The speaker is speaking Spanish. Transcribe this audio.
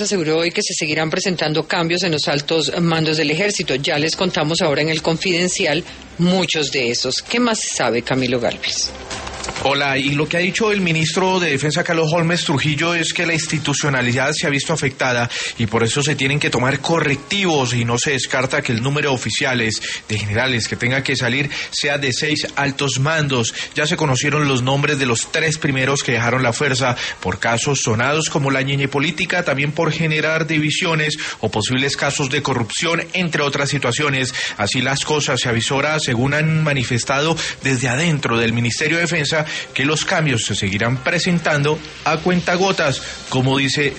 aseguró hoy que se seguirán presentando cambios en los altos mandos del ejército. Ya les contamos ahora en el Confidencial muchos de esos. ¿Qué más sabe Camilo Gálvez? Hola, y lo que ha dicho el ministro de Defensa, Carlos Holmes Trujillo, es que la institucionalidad se ha visto afectada y por eso se tienen que tomar correctivos y no se descarta que el número de oficiales, de generales que tenga que salir sea de 6 altos mandos. Ya se conocieron los nombres de los 3 primeros que dejaron la fuerza por casos sonados como la ñeñe política, también por generar divisiones o posibles casos de corrupción, entre otras situaciones. Así las cosas, se avisora, según han manifestado desde adentro del Ministerio de Defensa, que los cambios se seguirán presentando a cuentagotas, como dice